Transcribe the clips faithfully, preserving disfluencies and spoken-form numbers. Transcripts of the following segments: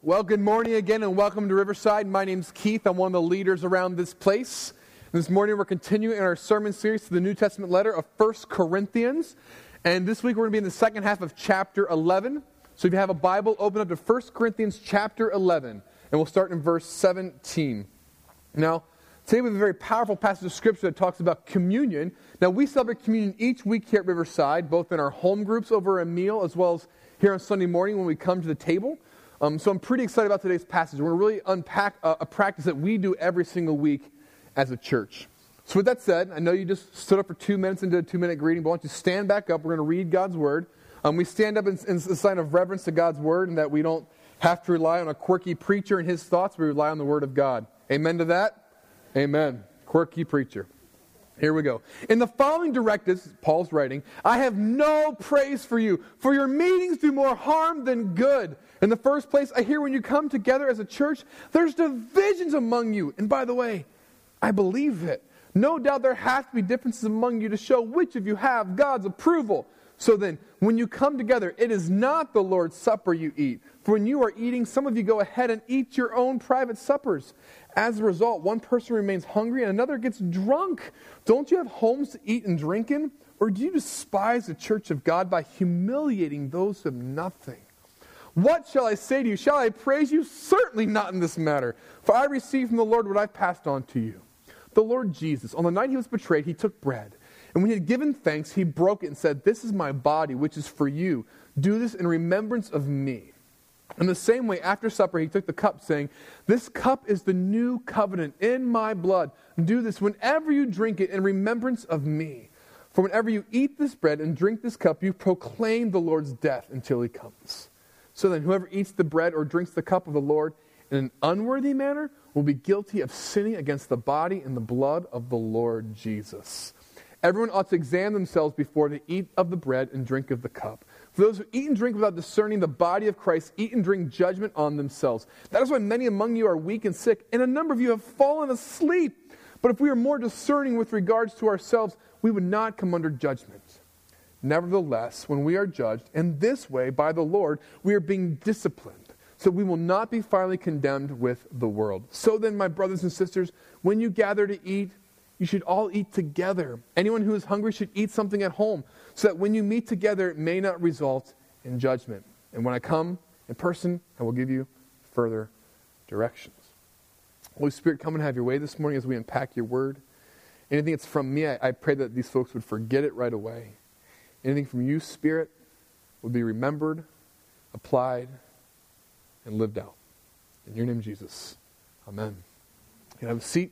Well, good morning again and welcome to Riverside. My name's Keith. I'm one of the leaders around this place. This morning we're continuing our sermon series to the New Testament letter of First Corinthians. And this week we're going to be in the second half of chapter eleven. So if you have a Bible, open up to First Corinthians chapter eleven. And we'll start in verse seventeen. Now, today we have a very powerful passage of Scripture that talks about communion. Now, we celebrate communion each week here at Riverside, both in our home groups over a meal as well as here on Sunday morning when we come to the table. Um, so I'm pretty excited about today's passage. We're going to really unpack a, a practice that we do every single week as a church. So with that said, I know you just stood up for two minutes and did a two-minute greeting, but I want you to stand back up. We're going to read God's Word. Um, we stand up in, in a sign of reverence to God's Word and that we don't have to rely on a quirky preacher and his thoughts. We rely on the Word of God. Amen to that? Amen. Quirky preacher. Here we go. In the following directives, Paul's writing, I have no praise for you, for your meetings do more harm than good. In the first place, I hear when you come together as a church, there's divisions among you. And by the way, I believe it. No doubt there have to be differences among you to show which of you have God's approval. So then, when you come together, it is not the Lord's Supper you eat. For when you are eating, some of you go ahead and eat your own private suppers. As a result, one person remains hungry and another gets drunk. Don't you have homes to eat and drink in? Or do you despise the church of God by humiliating those who have nothing? What shall I say to you? Shall I praise you? Certainly not in this matter. For I received from the Lord what I passed on to you. The Lord Jesus, on the night he was betrayed, he took bread. And when he had given thanks, he broke it and said, this is my body, which is for you. Do this in remembrance of me. In the same way, after supper, he took the cup, saying, this cup is the new covenant in my blood. Do this whenever you drink it in remembrance of me. For whenever you eat this bread and drink this cup, you proclaim the Lord's death until he comes. So then, whoever eats the bread or drinks the cup of the Lord in an unworthy manner will be guilty of sinning against the body and the blood of the Lord Jesus. Everyone ought to examine themselves before they eat of the bread and drink of the cup. For those who eat and drink without discerning the body of Christ eat and drink judgment on themselves. That is why many among you are weak and sick, and a number of you have fallen asleep. But if we are more discerning with regards to ourselves, we would not come under judgment. Nevertheless, when we are judged in this way by the Lord, we are being disciplined, so we will not be finally condemned with the world. So then, my brothers and sisters, when you gather to eat, you should all eat together. Anyone who is hungry should eat something at home, so that when you meet together, it may not result in judgment. And when I come in person, I will give you further directions. Holy Spirit, come and have your way this morning as we unpack your word. Anything that's from me, I, I pray that these folks would forget it right away. Anything from you, Spirit, will be remembered, applied, and lived out. In your name, Jesus. Amen. You can have a seat.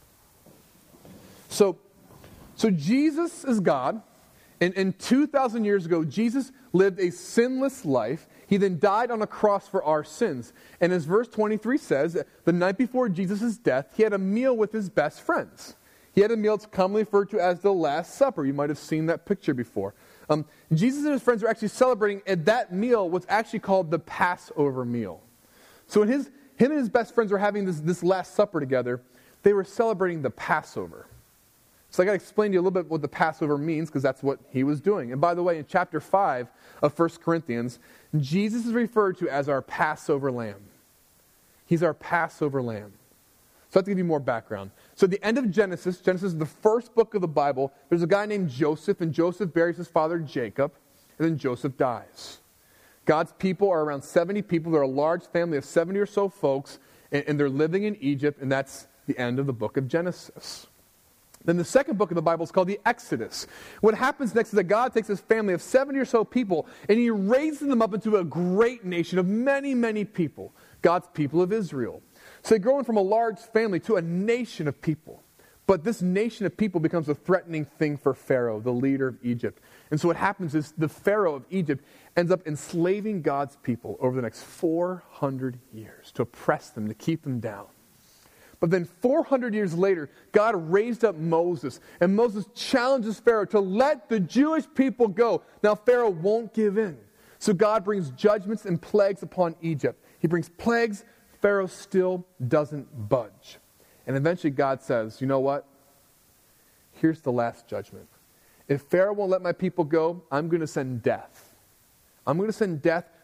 So, so Jesus is God, and, and two thousand years ago, Jesus lived a sinless life. He then died on a cross for our sins. And as verse twenty-three says, the night before Jesus' death, he had a meal with his best friends. He had a meal that's commonly referred to as the Last Supper. You might have seen that picture before. Um, Jesus and his friends were actually celebrating, and that meal was actually called the Passover meal. So when his, him and his best friends were having this, this Last Supper together, they were celebrating the Passover. So I got to explain to you a little bit what the Passover means, because that's what he was doing. And by the way, in chapter five of First Corinthians, Jesus is referred to as our Passover lamb. He's our Passover lamb. So I have to give you more background. So at the end of Genesis, Genesis is the first book of the Bible, there's a guy named Joseph, and Joseph buries his father Jacob, and then Joseph dies. God's people are around seventy people. They're a large family of seventy or so folks, and, and they're living in Egypt, and that's the end of the book of Genesis. Then the second book of the Bible is called the Exodus. What happens next is that God takes this family of seventy or so people, and he raises them up into a great nation of many, many people, God's people of Israel. So they're growing from a large family to a nation of people. But this nation of people becomes a threatening thing for Pharaoh, the leader of Egypt. And so what happens is the Pharaoh of Egypt ends up enslaving God's people over the next four hundred years to oppress them, to keep them down. But then four hundred years later, God raised up Moses, and Moses challenges Pharaoh to let the Jewish people go. Now Pharaoh won't give in. So God brings judgments and plagues upon Egypt. He brings plagues. Pharaoh still doesn't budge. And eventually God says, you know what? Here's the last judgment. If Pharaoh won't let my people go, I'm going to send death. I'm going to send death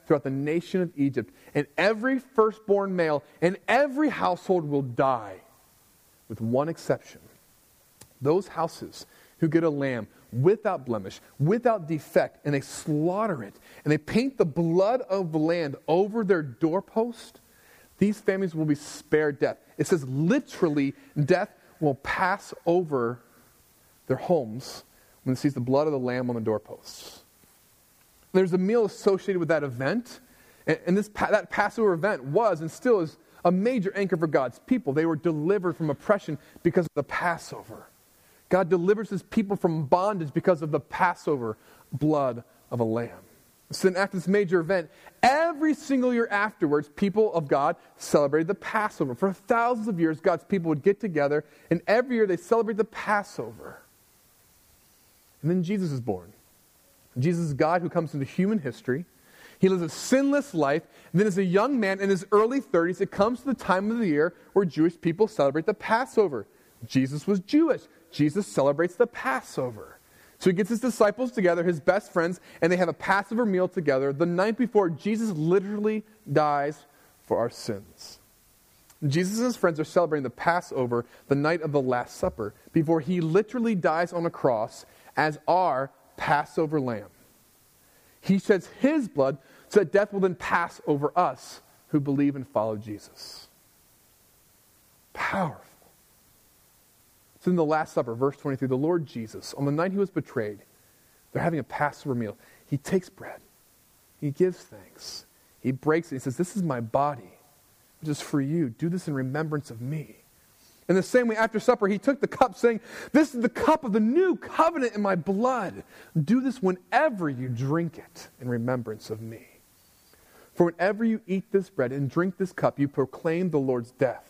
throughout the nation of Egypt, and every firstborn male in every household will die, with one exception. Those houses who get a lamb without blemish, without defect, and they slaughter it, and they paint the blood of the lamb over their doorpost, these families will be spared death. It says literally, death will pass over their homes when it sees the blood of the lamb on the doorposts. There's a meal associated with that event, and, and this that Passover event was and still is a major anchor for God's people. They were delivered from oppression because of the Passover. God delivers his people from bondage because of the Passover blood of a lamb. So then after this major event, every single year afterwards, people of God celebrated the Passover. For thousands of years, God's people would get together, and every year they celebrate the Passover. And then Jesus is born. Jesus is God who comes into human history. He lives a sinless life. And then as a young man in his early thirties, it comes to the time of the year where Jewish people celebrate the Passover. Jesus was Jewish. Jesus celebrates the Passover. So he gets his disciples together, his best friends, and they have a Passover meal together the night before Jesus literally dies for our sins. Jesus and his friends are celebrating the Passover the night of the Last Supper before he literally dies on a cross as our Passover lamb. He sheds his blood so that death will then pass over us who believe and follow Jesus. Powerful. So in the Last Supper, verse twenty-three, the Lord Jesus, on the night he was betrayed, they're having a Passover meal. He takes bread. He gives thanks. He breaks it. He says, this is my body, which is for you. Do this in remembrance of me. In the same way, after supper, he took the cup, saying, this is the cup of the new covenant in my blood. Do this whenever you drink it in remembrance of me. For whenever you eat this bread and drink this cup, you proclaim the Lord's death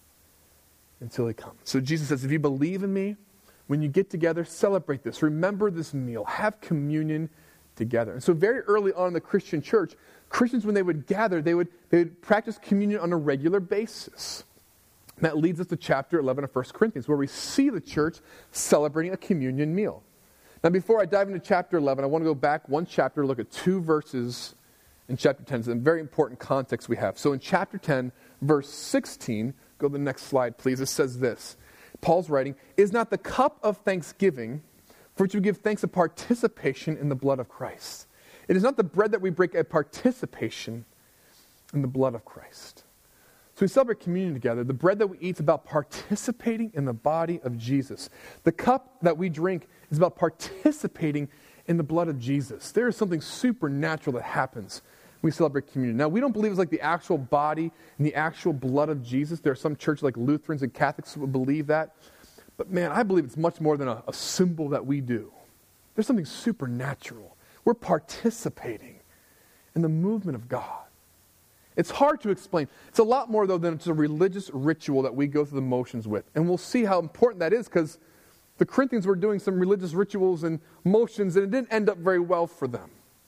until he comes. So Jesus says, if you believe in me, when you get together, celebrate this. Remember this meal. Have communion together. And so very early on in the Christian church, Christians, when they would gather, they would, they would practice communion on a regular basis. And that leads us to chapter eleven of First Corinthians, where we see the church celebrating a communion meal. Now, before I dive into chapter eleven, I want to go back one chapter, look at two verses in chapter ten. It's a very important context we have. So in chapter ten, verse sixteen, go to the next slide, please. It says this. Paul's writing, is not the cup of thanksgiving for which we give thanks a participation in the blood of Christ? It is not the bread that we break a participation in the blood of Christ. So we celebrate communion together. The bread that we eat is about participating in the body of Jesus. The cup that we drink is about participating in the blood of Jesus. There is something supernatural that happens when we celebrate communion. Now, we don't believe it's like the actual body and the actual blood of Jesus. There are some churches like Lutherans and Catholics who would believe that. But man, I believe it's much more than a, a symbol that we do. There's something supernatural. We're participating in the movement of God. It's hard to explain. It's a lot more, though, than it's a religious ritual that we go through the motions with. And we'll see how important that is, because the Corinthians were doing some religious rituals and motions, and it didn't end up very well for them.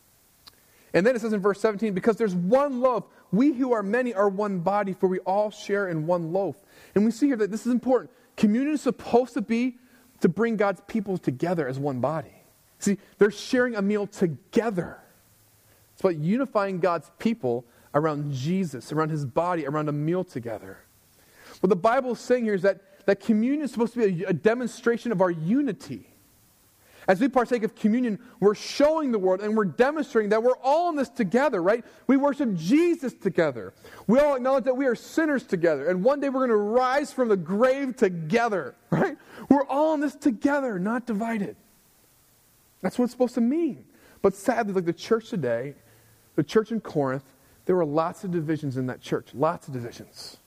And then it says in verse seventeen, because there's one loaf, we who are many are one body, for we all share in one loaf. And we see here that this is important. Communion is supposed to be to bring God's people together as one body. See, they're sharing a meal together. It's about unifying God's people around Jesus, around his body, around a meal together. What the Bible is saying here is that, that communion is supposed to be a, a demonstration of our unity. As we partake of communion, we're showing the world and we're demonstrating that we're all in this together, right? We worship Jesus together. We all acknowledge that we are sinners together. And one day we're going to rise from the grave together, right? We're all in this together, not divided. That's what it's supposed to mean. But sadly, like the church today, the church in Corinth, there were lots of divisions in that church. Lots of divisions.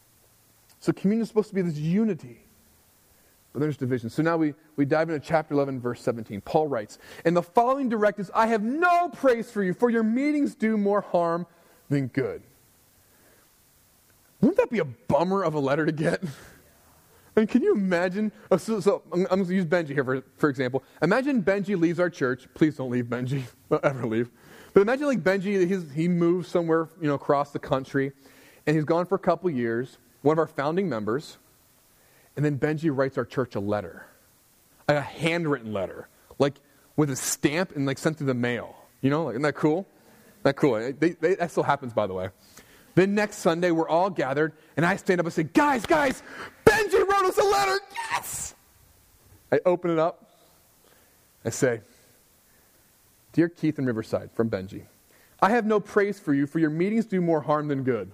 So communion is supposed to be this unity. But there's division. So now we, we dive into chapter eleven, verse seventeen. Paul writes, in the following directives, I have no praise for you, for your meetings do more harm than good. Wouldn't that be a bummer of a letter to get? I mean, can you imagine? Oh, so, so I'm, I'm going to use Benji here, for, for example. Imagine Benji leaves our church. Please don't leave, Benji. Don't ever leave. But imagine like Benji, he's, he moves somewhere, you know, across the country, and he's gone for a couple years, one of our founding members, and then Benji writes our church a letter, a handwritten letter, like with a stamp and like sent through the mail. You know, like, isn't that cool? Not cool. They, they, that still happens, by the way. Then next Sunday, we're all gathered, and I stand up and say, guys, guys, Benji wrote us a letter. Yes! I open it up. I say, Dear Keith and Riverside, from Benji, I have no praise for you, for your meetings do more harm than good.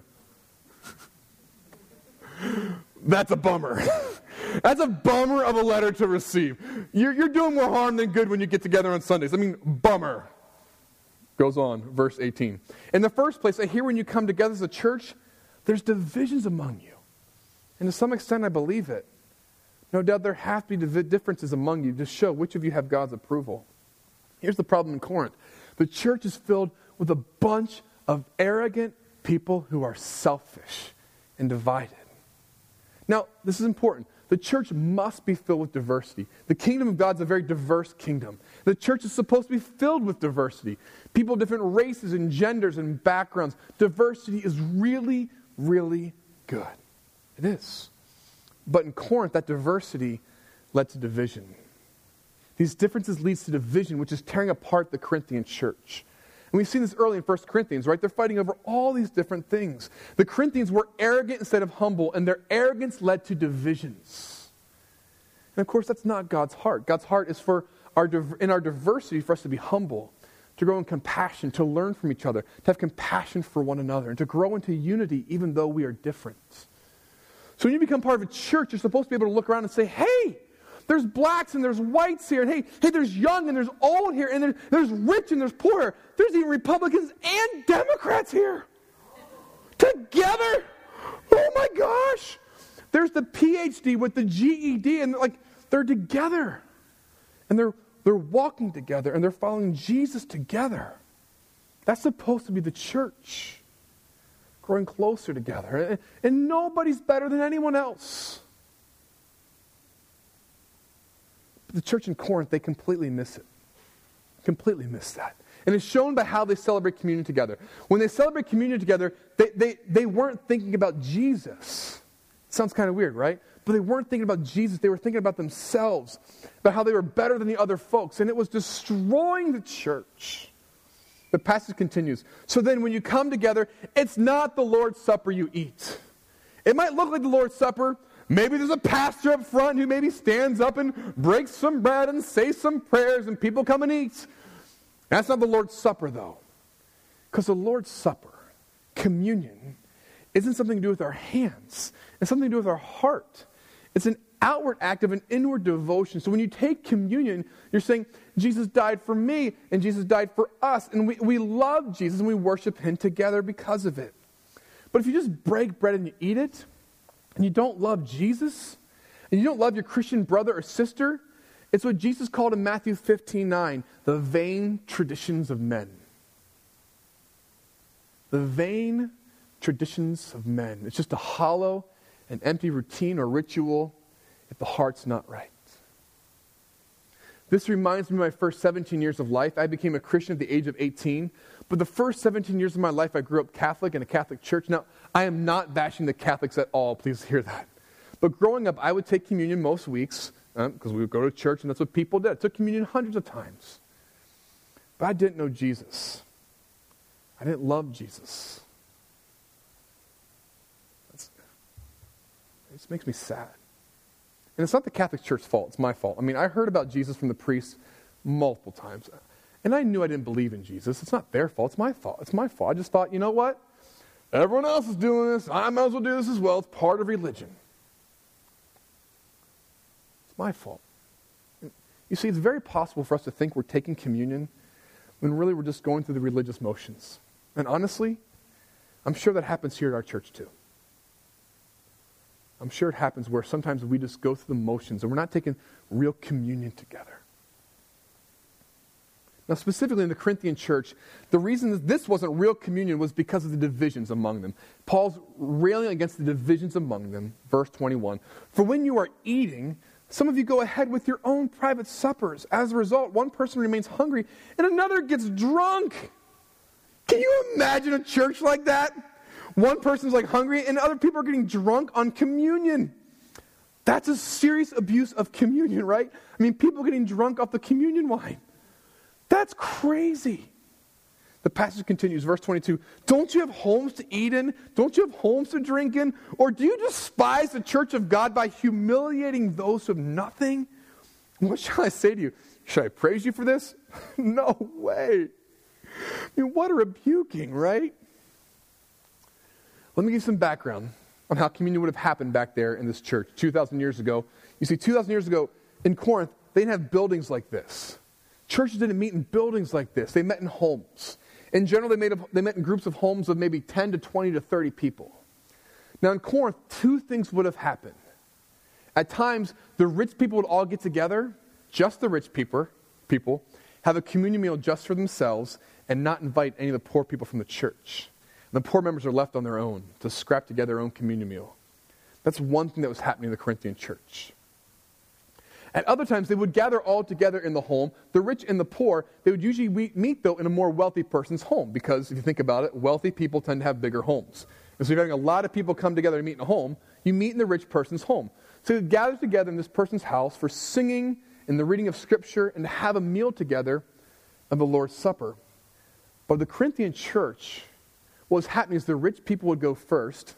That's a bummer. That's a bummer of a letter to receive. You're, you're doing more harm than good when you get together on Sundays. I mean, bummer. Goes on, verse eighteen. In the first place, I hear when you come together as a church, there's divisions among you. And to some extent, I believe it. No doubt there have to be differences among you to show which of you have God's approval. Here's the problem in Corinth. The church is filled with a bunch of arrogant people who are selfish and divided. Now, this is important. The church must be filled with diversity. The kingdom of God is a very diverse kingdom. The church is supposed to be filled with diversity. People of different races and genders and backgrounds. Diversity is really, really good. It is. But in Corinth, that diversity led to division. These differences leads to division, which is tearing apart the Corinthian church. And we've seen this early in First Corinthians, right? They're fighting over all these different things. The Corinthians were arrogant instead of humble, and their arrogance led to divisions. And of course, that's not God's heart. God's heart is for our in our diversity for us to be humble, to grow in compassion, to learn from each other, to have compassion for one another, and to grow into unity even though we are different. So when you become part of a church, you're supposed to be able to look around and say, hey, there's blacks and there's whites here, and hey, hey, there's young and there's old here, and there's, there's rich and there's poor here. There's even Republicans and Democrats here. Together. Oh my gosh. There's the P H D with the G E D, and like they're together. And they're they're walking together, and they're following Jesus together. That's supposed to be the church. Growing closer together. And, and nobody's better than anyone else. The church in Corinth, they completely miss it. Completely miss that. And it's shown by how they celebrate communion together. When they celebrate communion together, they, they, they weren't thinking about Jesus. Sounds kind of weird, right? But they weren't thinking about Jesus. They were thinking about themselves, about how they were better than the other folks. And it was destroying the church. The passage continues. So then when you come together, it's not the Lord's Supper you eat. It might look like the Lord's Supper. Maybe there's a pastor up front who maybe stands up and breaks some bread and says some prayers and people come and eat. That's not the Lord's Supper, though. Because the Lord's Supper, communion, isn't something to do with our hands. It's something to do with our heart. It's an outward act of an inward devotion. So when you take communion, you're saying, Jesus died for me and Jesus died for us. And we, we love Jesus and we worship him together because of it. But if you just break bread and you eat it, and you don't love Jesus, and you don't love your Christian brother or sister, it's what Jesus called in Matthew fifteen nine, the vain traditions of men. The vain traditions of men. It's just a hollow and empty routine or ritual if the heart's not right. This reminds me of my first seventeen years of life. I became a Christian at the age of eighteen. But the first seventeen years of my life, I grew up Catholic in a Catholic church. Now, I am not bashing the Catholics at all. Please hear that. But growing up, I would take communion most weeks because um, we would go to church, and that's what people did. I took communion hundreds of times. But I didn't know Jesus. I didn't love Jesus. That's, it just makes me sad. And it's not the Catholic Church's fault. It's my fault. I mean, I heard about Jesus from the priests multiple times. And I knew I didn't believe in Jesus. It's not their fault. It's my fault. It's my fault. I just thought, you know what? Everyone else is doing this. I might as well do this as well. It's part of religion. It's my fault. You see, it's very possible for us to think we're taking communion when really we're just going through the religious motions. And honestly, I'm sure that happens here at our church too. I'm sure it happens where sometimes we just go through the motions and we're not taking real communion together. Now, specifically in the Corinthian church, the reason that this wasn't real communion was because of the divisions among them. Paul's railing against the divisions among them. Verse twenty-one. For when you are eating, some of you go ahead with your own private suppers. As a result, one person remains hungry and another gets drunk. Can you imagine a church like that? One person's like hungry and other people are getting drunk on communion. That's a serious abuse of communion, right? I mean, people getting drunk off the communion wine. That's crazy. The passage continues, verse twenty-two. Don't you have homes to eat in? Don't you have homes to drink in? Or do you despise the church of God by humiliating those who have nothing? What shall I say to you? Should I praise you for this? No way. I mean, what a rebuking, right? Let me give you some background on how communion would have happened back there in this church two thousand years ago. You see, two thousand years ago in Corinth, they didn't have buildings like this. Churches didn't meet in buildings like this. They met in homes. In general, they, made a, they met in groups of homes of maybe ten to twenty to thirty people. Now in Corinth, two things would have happened. At times, the rich people would all get together, just the rich people, people, have a communion meal just for themselves, and not invite any of the poor people from the church. And the poor members are left on their own to scrap together their own communion meal. That's one thing that was happening in the Corinthian church. At other times, they would gather all together in the home. The rich and the poor, they would usually meet, though, in a more wealthy person's home. Because if you think about it, wealthy people tend to have bigger homes. And so if you're having a lot of people come together to meet in a home, you meet in the rich person's home. So they gather together in this person's house for singing and the reading of Scripture and to have a meal together of the Lord's Supper. But the Corinthian church, what was happening is the rich people would go first.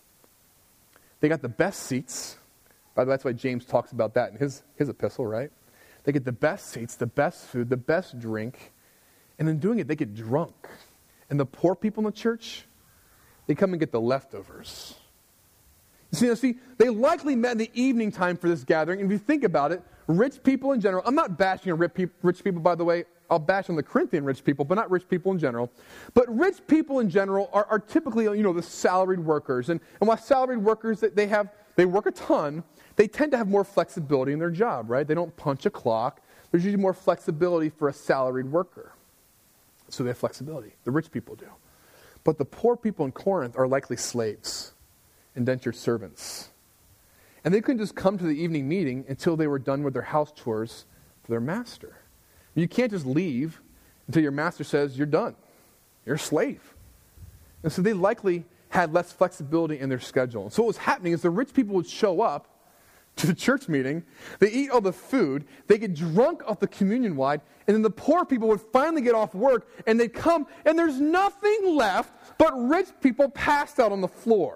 They got the best seats. By the way, that's why James talks about that in his, his epistle, right? They get the best seats, the best food, the best drink. And in doing it, they get drunk. And the poor people in the church, they come and get the leftovers. You see, you see, they likely met in the evening time for this gathering. And if you think about it, rich people in general, I'm not bashing on rich people, by the way. I'll bash on the Corinthian rich people, but not rich people in general. But rich people in general are, are typically, you know, the salaried workers. And, and while salaried workers, they have, they work a ton, they tend to have more flexibility in their job, right? They don't punch a clock. There's usually more flexibility for a salaried worker. So they have flexibility. The rich people do. But the poor people in Corinth are likely slaves, indentured servants. And they couldn't just come to the evening meeting until they were done with their house chores for their master. You can't just leave until your master says you're done. You're a slave. And so they likely had less flexibility in their schedule. So what was happening is the rich people would show up to the church meeting, they eat all the food, they get drunk off the communion wine, and then the poor people would finally get off work, and they'd come, and there's nothing left but rich people passed out on the floor.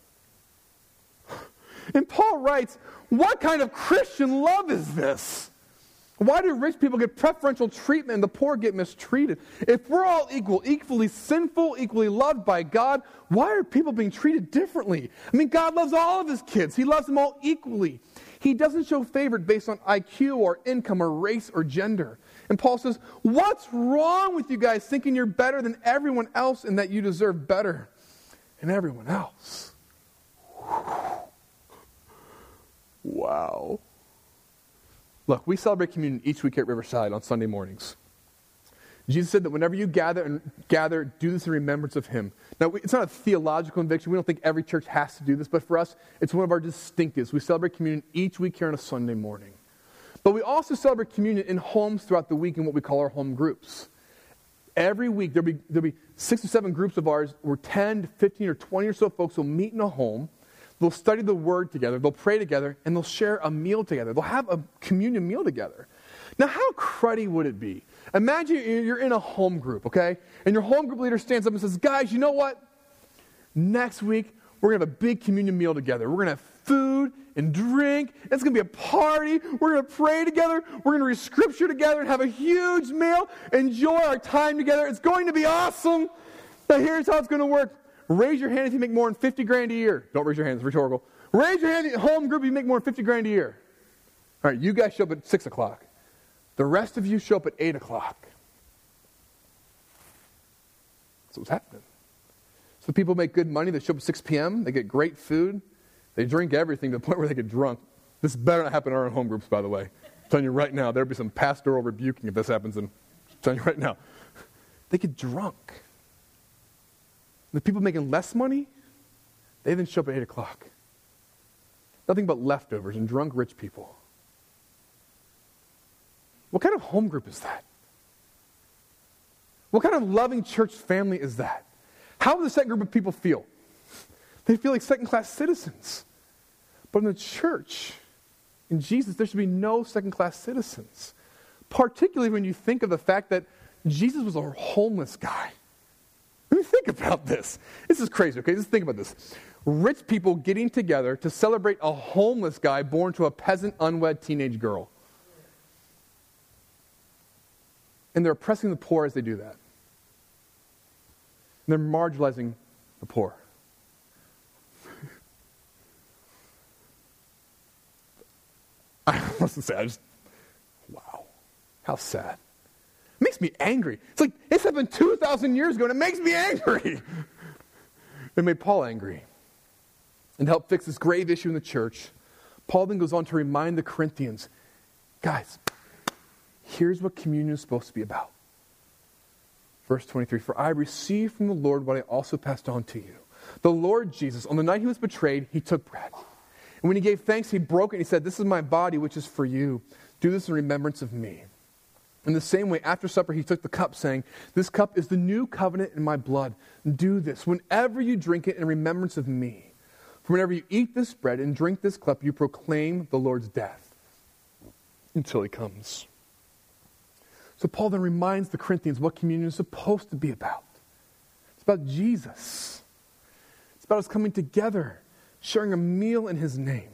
And Paul writes, what kind of Christian love is this? Why do rich people get preferential treatment and the poor get mistreated? If we're all equal, equally sinful, equally loved by God, why are people being treated differently? I mean, God loves all of his kids. He loves them all equally. He doesn't show favor based on I Q or income or race or gender. And Paul says, what's wrong with you guys thinking you're better than everyone else and that you deserve better than everyone else? Wow. Look, we celebrate communion each week at Riverside on Sunday mornings. Jesus said that whenever you gather and gather, do this in remembrance of him. Now, it's not a theological conviction. We don't think every church has to do this, but for us, it's one of our distinctives. We celebrate communion each week here on a Sunday morning. But we also celebrate communion in homes throughout the week in what we call our home groups. Every week, there'll be, there'll be six or seven groups of ours where ten to fifteen or twenty or so folks will meet in a home. They'll study the Word together, they'll pray together, and they'll share a meal together. They'll have a communion meal together. Now, how cruddy would it be? Imagine you're in a home group, okay? And your home group leader stands up and says, guys, you know what? Next week, we're going to have a big communion meal together. We're going to have food and drink. It's going to be a party. We're going to pray together. We're going to read Scripture together and have a huge meal. Enjoy our time together. It's going to be awesome. Now, here's how it's going to work. Raise your hand if you make more than fifty grand a year. Don't raise your hand, it's rhetorical. Raise your hand at home group if you make more than fifty grand a year. All right, you guys show up at six o'clock. The rest of you show up at eight o'clock. That's what's happening. So people make good money. They show up at six p.m. They get great food. They drink everything to the point where they get drunk. This better not happen in our own home groups, by the way. I'm telling you right now, there'll be some pastoral rebuking if this happens. And I'm telling you right now. They get drunk. The people making less money, they then show up at eight o'clock. Nothing but leftovers and drunk rich people. What kind of home group is that? What kind of loving church family is that? How does the second group of people feel? They feel like second-class citizens. But in the church, in Jesus, there should be no second-class citizens. Particularly when you think of the fact that Jesus was a homeless guy. I mean, think about this. This is crazy, okay? Just think about this. Rich people getting together to celebrate a homeless guy born to a peasant, unwed teenage girl. And they're oppressing the poor as they do that. And they're marginalizing the poor. I must say, I just, wow, how sad. It makes me angry. It's like, this happened two thousand years ago, and it makes me angry. It made Paul angry. And to help fix this grave issue in the church, Paul then goes on to remind the Corinthians, guys, here's what communion is supposed to be about. Verse twenty-three, for I received from the Lord what I also passed on to you. The Lord Jesus, on the night he was betrayed, he took bread. And when he gave thanks, he broke it, and he said, this is my body, which is for you. Do this in remembrance of me. In the same way, after supper, he took the cup, saying, this cup is the new covenant in my blood. Do this whenever you drink it in remembrance of me. For whenever you eat this bread and drink this cup, you proclaim the Lord's death until he comes. So Paul then reminds the Corinthians what communion is supposed to be about. It's about Jesus. It's about us coming together, sharing a meal in his name.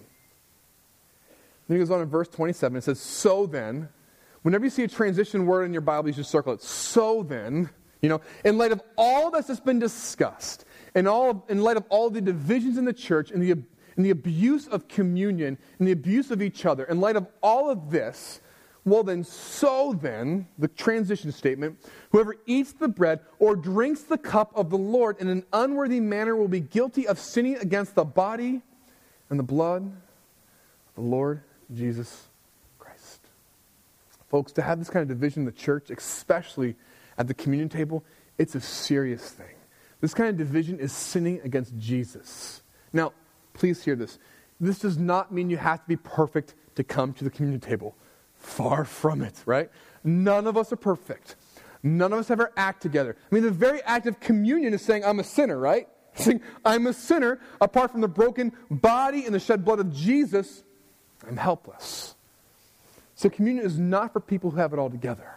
Then he goes on in verse twenty-seven. It says, so then, whenever you see a transition word in your Bible, you should circle it. So then, you know, in light of all that's just been discussed, and all in light of all the divisions in the church, and the, and the abuse of communion, and the abuse of each other, in light of all of this, well then, so then, the transition statement, whoever eats the bread or drinks the cup of the Lord in an unworthy manner will be guilty of sinning against the body and the blood of the Lord Jesus Christ. Folks, to have this kind of division in the church, especially at the communion table, it's a serious thing. This kind of division is sinning against Jesus. Now, please hear this. This does not mean you have to be perfect to come to the communion table. Far from it, right? None of us are perfect. None of us have our act together. I mean, the very act of communion is saying, I'm a sinner, right? Saying, I'm a sinner. Apart from the broken body and the shed blood of Jesus, I'm helpless. So communion is not for people who have it all together.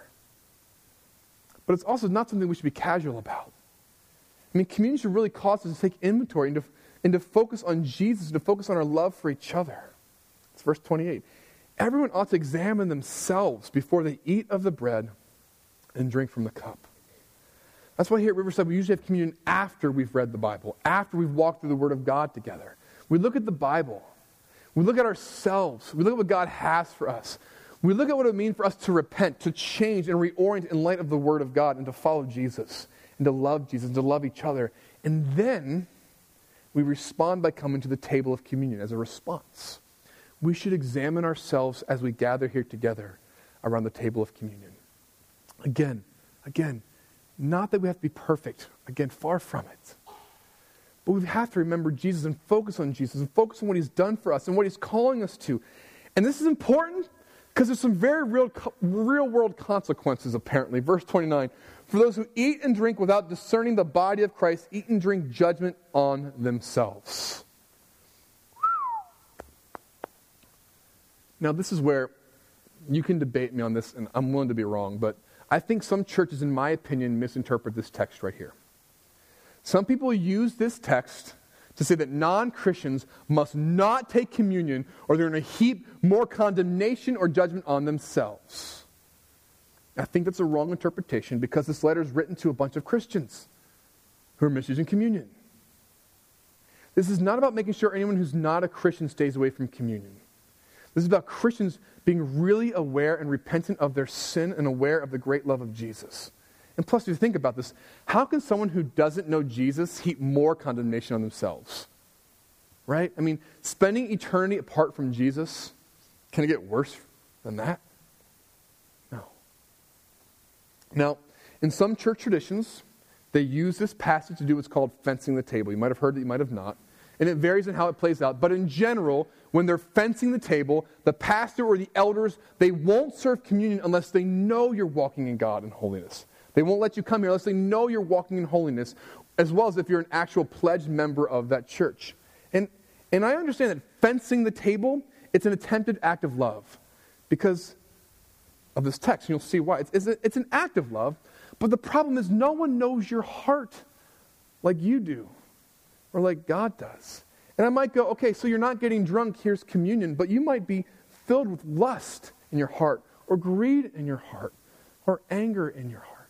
But it's also not something we should be casual about. I mean, communion should really cause us to take inventory and to, and to focus on Jesus and to focus on our love for each other. It's verse twenty-eight. Everyone ought to examine themselves before they eat of the bread and drink from the cup. That's why here at Riverside we usually have communion after we've read the Bible, after we've walked through the Word of God together. We look at the Bible. We look at ourselves. We look at what God has for us. We look at what it means for us to repent, to change, and reorient in light of the Word of God, and to follow Jesus, and to love Jesus, and to love each other. And then we respond by coming to the table of communion as a response. We should examine ourselves as we gather here together around the table of communion. Again, again, not that we have to be perfect. Again, far from it. But we have to remember Jesus and focus on Jesus and focus on what he's done for us and what he's calling us to. And this is important because there's some very real, real world consequences, apparently. Verse twenty-nine, for those who eat and drink without discerning the body of Christ, eat and drink judgment on themselves. Now, this is where you can debate me on this, and I'm willing to be wrong, but I think some churches, in my opinion, misinterpret this text right here. Some people use this text to say that non-Christians must not take communion or they're going to heap more condemnation or judgment on themselves. I think that's a wrong interpretation because this letter is written to a bunch of Christians who are misusing communion. This is not about making sure anyone who's not a Christian stays away from communion. This is about Christians being really aware and repentant of their sin and aware of the great love of Jesus. And plus, if you think about this, how can someone who doesn't know Jesus heap more condemnation on themselves? Right? I mean, spending eternity apart from Jesus, can it get worse than that? No. Now, in some church traditions, they use this passage to do what's called fencing the table. You might have heard it, you might have not. And it varies in how it plays out. But in general, when they're fencing the table, the pastor or the elders, they won't serve communion unless they know you're walking in God and holiness. They won't let you come here unless they know you're walking in holiness, as well as if you're an actual pledged member of that church. And, and I understand that fencing the table, it's an attempted act of love because of this text. You'll see why. It's, it's, a, it's an act of love, But the problem is no one knows your heart like you do or like God does. And I might go, okay, so you're not getting drunk, here's communion, but you might be filled with lust in your heart or greed in your heart or anger in your heart.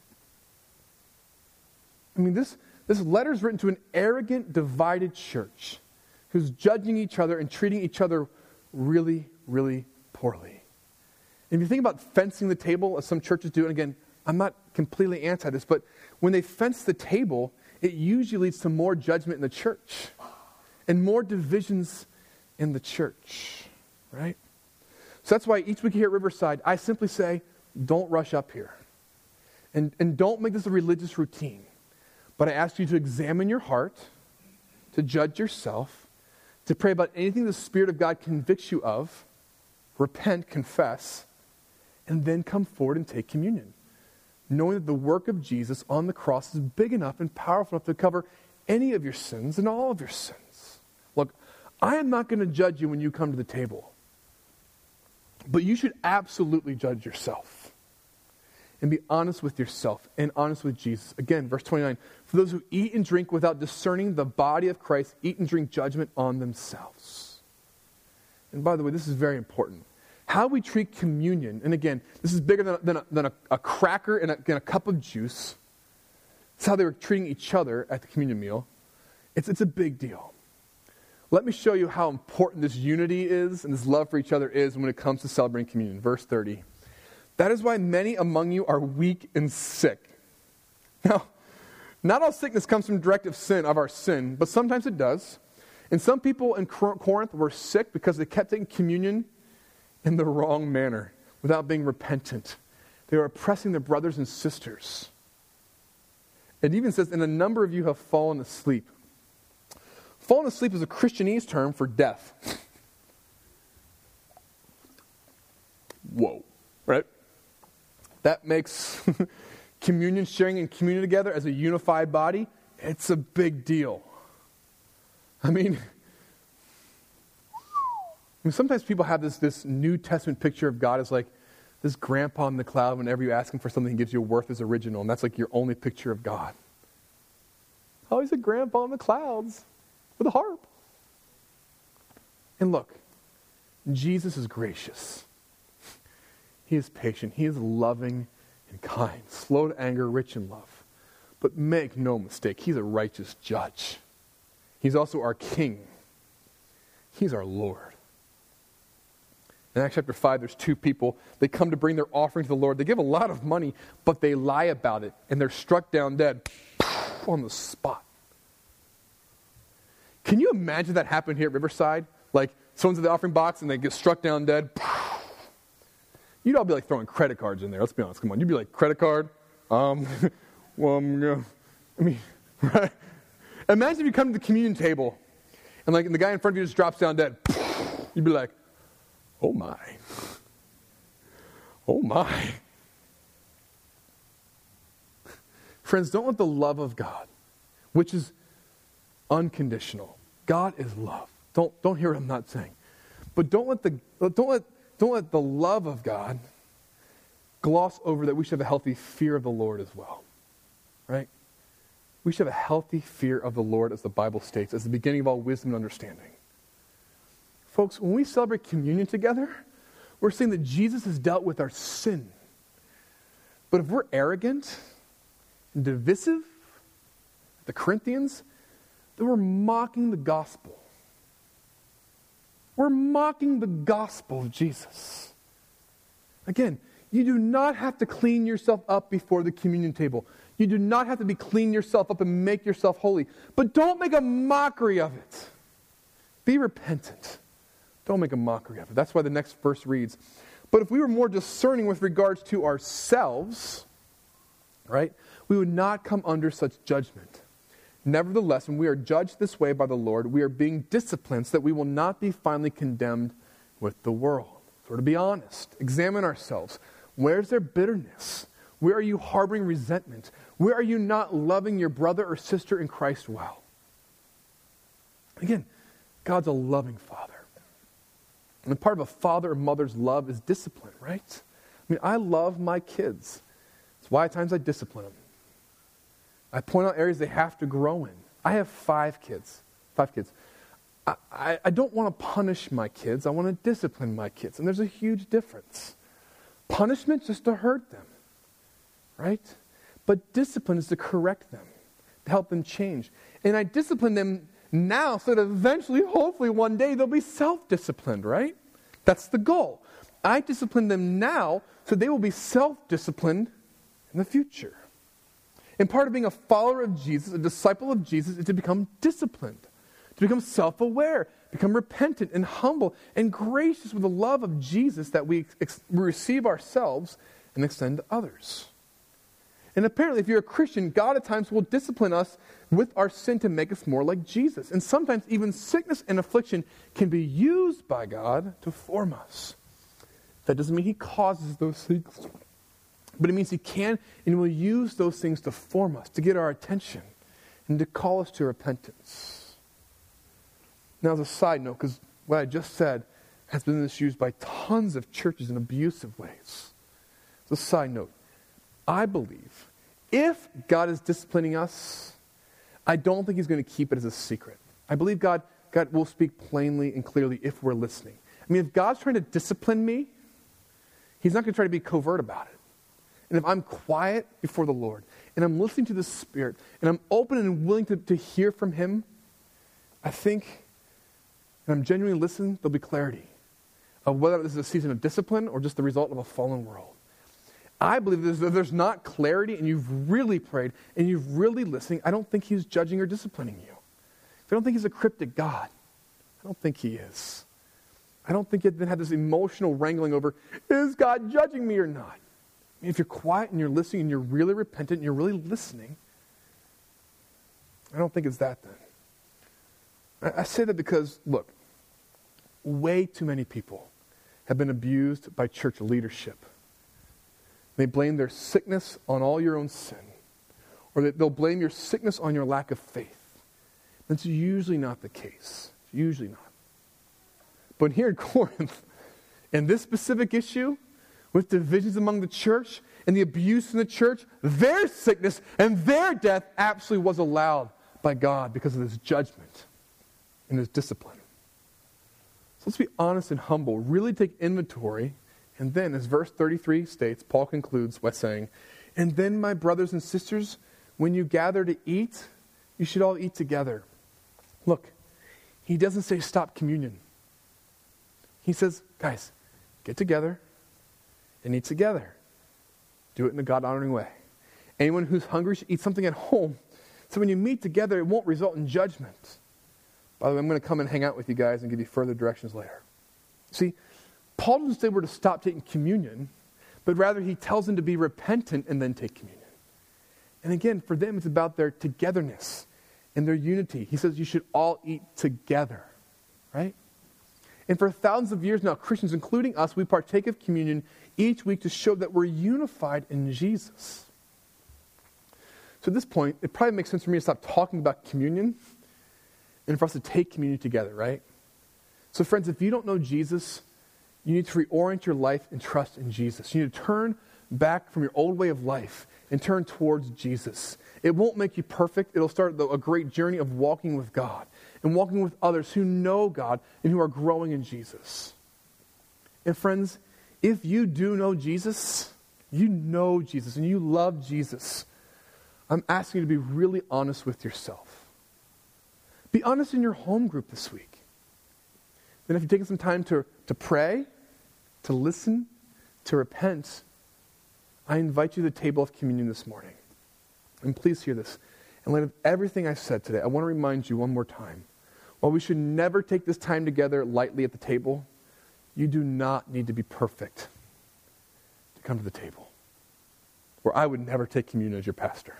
I mean, this, this letter is written to an arrogant, divided church who's judging each other and treating each other really, really poorly. And if you think about fencing the table, as some churches do, and again, I'm not completely anti this, but when they fence the table, it usually leads to more judgment in the church and more divisions in the church, right? So that's why each week here at Riverside, I simply say, don't rush up here. And, and don't make this a religious routine. But I ask you to examine your heart, to judge yourself, to pray about anything the Spirit of God convicts you of, repent, confess, and then come forward and take communion, knowing that the work of Jesus on the cross is big enough and powerful enough to cover any of your sins and all of your sins. Look, I am not going to judge you when you come to the table, but you should absolutely judge yourself and be honest with yourself and honest with Jesus. Again, verse twenty-nine, for those who eat and drink without discerning the body of Christ, eat and drink judgment on themselves. And by the way, this is very important. How we treat communion, and again, this is bigger than, than, a, than a, a cracker and a, and a cup of juice. It's how they were treating each other at the communion meal. It's, it's a big deal. Let me show you how important this unity is and this love for each other is when it comes to celebrating communion. Verse thirty. That is why many among you are weak and sick. Now, not all sickness comes from direct sin of our sin, but sometimes it does. And some people in Corinth were sick because they kept taking communion in the wrong manner, without being repentant. They were oppressing their brothers and sisters. It even says, and a number of you have fallen asleep. Fallen asleep is a Christianese term for death. Whoa, right? That makes communion, sharing and communion together as a unified body, it's a big deal. I mean, I mean, sometimes people have this, this New Testament picture of God as like this grandpa in the cloud. Whenever you ask him for something, he gives you a worthless original, and that's like your only picture of God. Oh, he's a grandpa in the clouds with a harp. And look, Jesus is gracious. He is patient. He is loving and kind, slow to anger, rich in love. But make no mistake, he's a righteous judge. He's also our king. He's our Lord. In Acts chapter five, there's two people. They come to bring their offering to the Lord. They give a lot of money, but they lie about it, and they're struck down dead on the spot. Can you imagine that happened here at Riverside? Like, someone's at the offering box, and they get struck down dead. You'd all be like throwing credit cards in there. Let's be honest. Come on. You'd be like, credit card? Um, well, I'm gonna, I mean, right? Imagine if you come to the communion table, and like and the guy in front of you just drops down dead. You'd be like, oh my. Oh my. Friends, don't let the love of God, which is unconditional. God is love. Don't, don't hear what I'm not saying. But don't let the don't let don't let the love of God gloss over that we should have a healthy fear of the Lord as well. Right? We should have a healthy fear of the Lord, as the Bible states, as the beginning of all wisdom and understanding. Folks, when we celebrate communion together, we're saying that Jesus has dealt with our sin. But if we're arrogant and divisive, the Corinthians, then we're mocking the gospel. We're mocking the gospel of Jesus. Again, you do not have to clean yourself up before the communion table. You do not have to be clean yourself up and make yourself holy. But don't make a mockery of it. Be repentant. Don't make a mockery of it. That's why the next verse reads, but if we were more discerning with regards to ourselves, right, we would not come under such judgment. Nevertheless, when we are judged this way by the Lord, we are being disciplined so that we will not be finally condemned with the world. So to be honest, examine ourselves. Where's there bitterness? Where are you harboring resentment? Where are you not loving your brother or sister in Christ well? Again, God's a loving Father. And part of a father or mother's love is discipline, right? I mean, I love my kids. It's It's why at times I discipline them. I point out areas they have to grow in. I have five kids. Five kids. I, I, I don't want to punish my kids. I want to discipline my kids. And there's a huge difference. Punishment just to hurt them, right? But discipline is to correct them, to help them change. And I discipline them now so that eventually, hopefully one day, they'll be self-disciplined, right? That's the goal. I discipline them now so they will be self-disciplined in the future. And part of being a follower of Jesus, a disciple of Jesus, is to become disciplined, to become self-aware, become repentant and humble and gracious with the love of Jesus that we ex- receive ourselves and extend to others. And apparently, if you're a Christian, God at times will discipline us with our sin to make us more like Jesus. And sometimes even sickness and affliction can be used by God to form us. That doesn't mean He causes those things, but it means He can and will use those things to form us, to get our attention, and to call us to repentance. Now, as a side note, because what I just said has been misused by tons of churches in abusive ways. As a side note, I believe if God is disciplining us, I don't think He's going to keep it as a secret. I believe God, God will speak plainly and clearly if we're listening. I mean, if God's trying to discipline me, He's not going to try to be covert about it. And if I'm quiet before the Lord, and I'm listening to the Spirit, and I'm open and willing to, to hear from Him, I think, and I'm genuinely listening, there'll be clarity of whether this is a season of discipline or just the result of a fallen world. I believe that there's not clarity and you've really prayed and you've really listened, I don't think He's judging or disciplining you. I don't think He's a cryptic God. I don't think He is. I don't think you then have this emotional wrangling over, is God judging me or not? I mean, if you're quiet and you're listening and you're really repentant and you're really listening, I don't think it's that then. I, I say that because, look, way too many people have been abused by church leadership. They blame their sickness on all your own sin. Or that they'll blame your sickness on your lack of faith. That's usually not the case. Usually not. But here in Corinth, in this specific issue, with divisions among the church and the abuse in the church, their sickness and their death absolutely was allowed by God because of His judgment and His discipline. So let's be honest and humble. Really take inventory. And then, as verse thirty-three states, Paul concludes by saying, and then, my brothers and sisters, when you gather to eat, you should all eat together. Look, he doesn't say stop communion. He says, guys, get together and eat together. Do it in a God-honoring way. Anyone who's hungry should eat something at home. So when you meet together, it won't result in judgment. By the way, I'm going to come and hang out with you guys and give you further directions later. See, Paul doesn't say we're to stop taking communion, but rather he tells them to be repentant and then take communion. And again, for them, it's about their togetherness and their unity. He says you should all eat together, right? And for thousands of years now, Christians, including us, we partake of communion each week to show that we're unified in Jesus. So at this point, it probably makes sense for me to stop talking about communion and for us to take communion together, right? So friends, if you don't know Jesus, you need to reorient your life and trust in Jesus. You need to turn back from your old way of life and turn towards Jesus. It won't make you perfect. It'll start a great journey of walking with God and walking with others who know God and who are growing in Jesus. And friends, if you do know Jesus, you know Jesus and you love Jesus, I'm asking you to be really honest with yourself. Be honest in your home group this week. Then if you're taking some time to, to pray, to listen, to repent, I invite you to the table of communion this morning. And please hear this. In light of everything I've said today, I want to remind you one more time. While we should never take this time together lightly at the table, you do not need to be perfect to come to the table. Where I would never take communion as your pastor.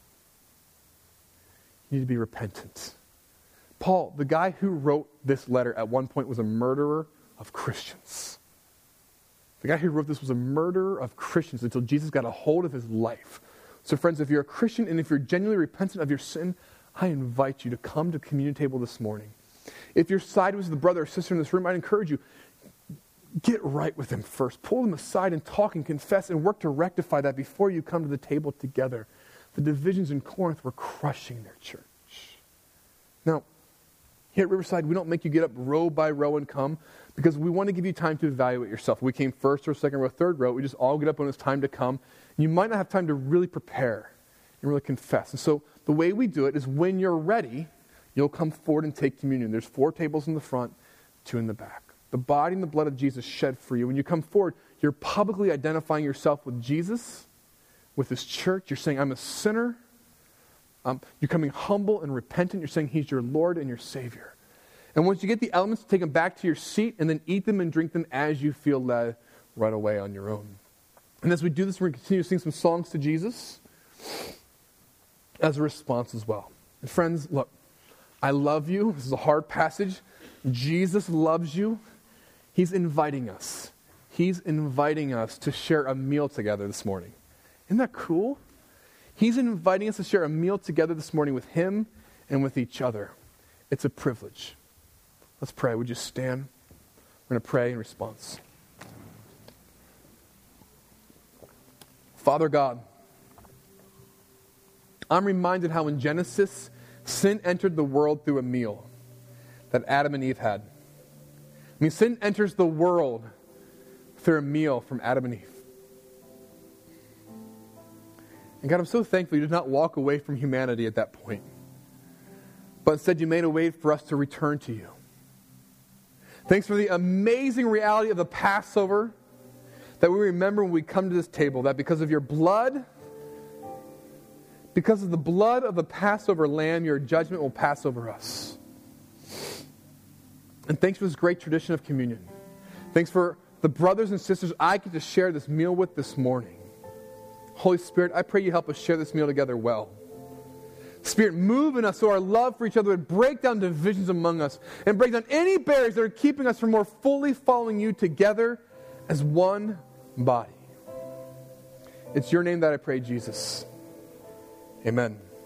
You need to be repentant. Paul, the guy who wrote this letter at one point, was a murderer of Christians. The guy who wrote this was a murderer of Christians until Jesus got a hold of his life. So friends, if you're a Christian and if you're genuinely repentant of your sin, I invite you to come to the communion table this morning. If you're sideways with a brother or sister in this room, I'd encourage you, get right with them first. Pull them aside and talk and confess and work to rectify that before you come to the table together. The divisions in Corinth were crushing their church. Now, here at Riverside, we don't make you get up row by row and come because we want to give you time to evaluate yourself. We came first or second row, third row. We just all get up when it's time to come. You might not have time to really prepare and really confess. And so the way we do it is when you're ready, you'll come forward and take communion. There's four tables in the front, two in the back. The body and the blood of Jesus shed for you. When you come forward, you're publicly identifying yourself with Jesus, with his church. You're saying, I'm a sinner. Um, you're coming humble and repentant. You're saying he's your Lord and your Savior. And once you get the elements, take them back to your seat and then eat them and drink them as you feel led right away on your own. And as we do this, we're going to continue to sing some songs to Jesus as a response as well. And friends, look, I love you. This is a hard passage. Jesus loves you. He's inviting us. He's inviting us to share a meal together this morning. Isn't that cool? He's inviting us to share a meal together this morning with him and with each other. It's a privilege. Let's pray. Would you stand? We're going to pray in response. Father God, I'm reminded how in Genesis, sin entered the world through a meal that Adam and Eve had. I mean, sin enters the world through a meal from Adam and Eve. And God, I'm so thankful you did not walk away from humanity at that point, but instead you made a way for us to return to you. Thanks for the amazing reality of the Passover that we remember when we come to this table, that because of your blood, because of the blood of the Passover lamb, your judgment will pass over us. And thanks for this great tradition of communion. Thanks for the brothers and sisters I get to share this meal with this morning. Holy Spirit, I pray you help us share this meal together well. Spirit, move in us so our love for each other would break down divisions among us and break down any barriers that are keeping us from more fully following you together as one body. It's your name that I pray, Jesus. Amen.